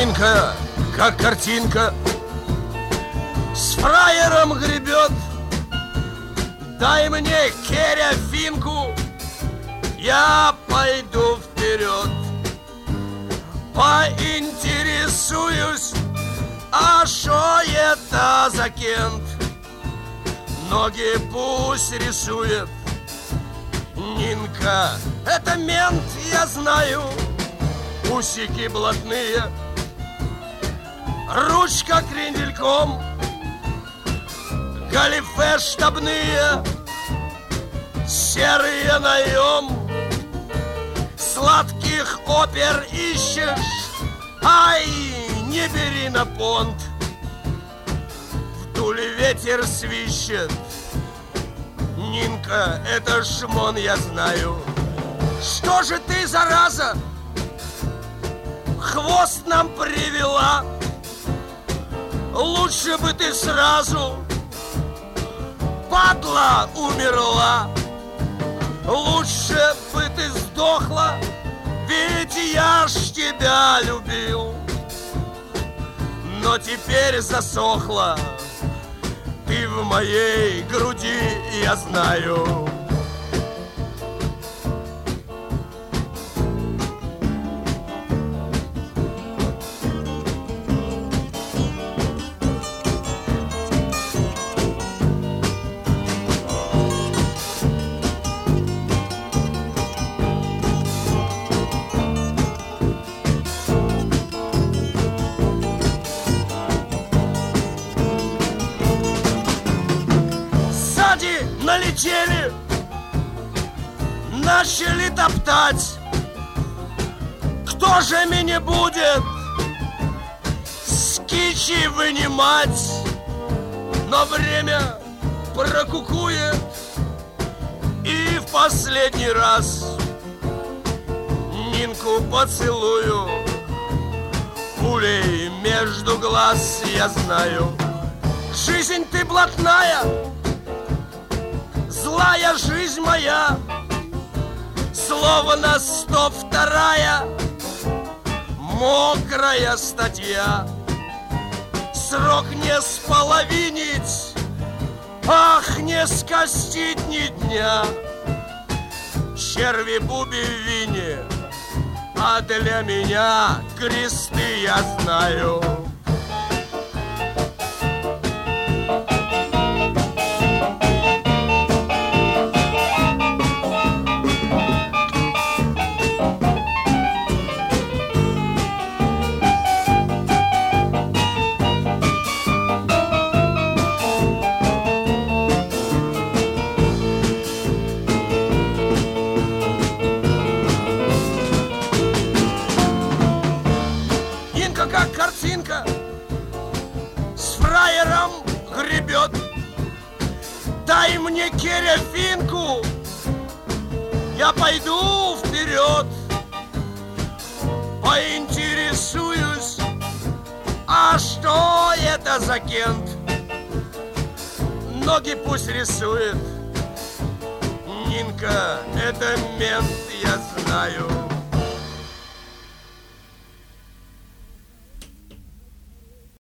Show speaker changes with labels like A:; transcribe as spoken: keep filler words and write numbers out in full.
A: Нинка, как картинка, с фраером гребет. Дай мне, Керя, финку, я пойду вперед. Поинтересуюсь, а шо это за кент? Ноги пусть рисует Нинка, это мент, я знаю. Усики блатные, ручка крендельком, галифе штабные, серые наем. Сладких опер ищешь, ай, не бери на понт. В Туле ветер свищет. Нинка, это шмон, я знаю. Что же ты, зараза, хвост нам привела? Лучше бы ты сразу, падла, умерла. Лучше бы ты сдохла, ведь я ж тебя любил. Но теперь засохла ты в моей груди, я знаю. Налетели, начали топтать. Кто же меня будет с кичи вынимать? Но время прокукует, и в последний раз Нинку поцелую пулей между глаз, я знаю. Жизнь ты блатная, злая жизнь моя, словно сто вторая мокрая статья. Срок не споловинить, ах, не скостить ни дня. Черви буби в вине, а для меня кресты, я знаю. Как картинка, с фраером гребет. Дай мне, Керя, финку, я пойду вперед. Поинтересуюсь, а что это за кент? Ноги пусть рисует Нинка, это мент, я знаю.